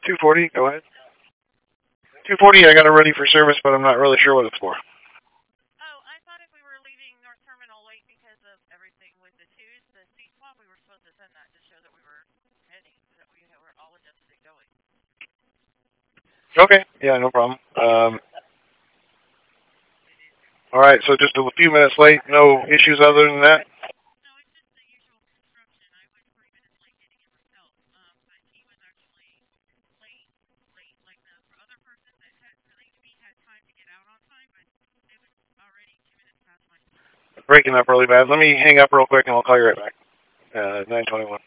240, go ahead. 240, I got it ready for service, but I'm not really sure what it's for. Oh, I thought if we were leaving North Terminal late because of everything with the twos, the seat swap, we were supposed to send that to show that we were heading, that we were all adjusted and going. Okay, yeah, no problem. All right, so just a few minutes late, no issues other than that? No, it's just the usual construction. I was 3 minutes late getting it myself, but he was actually late, late. Like the other person that had relayed to me had time to get out on time, but it was already 2 minutes past my time. Breaking up really bad. Let me hang up real quick and I'll call you right back. 921.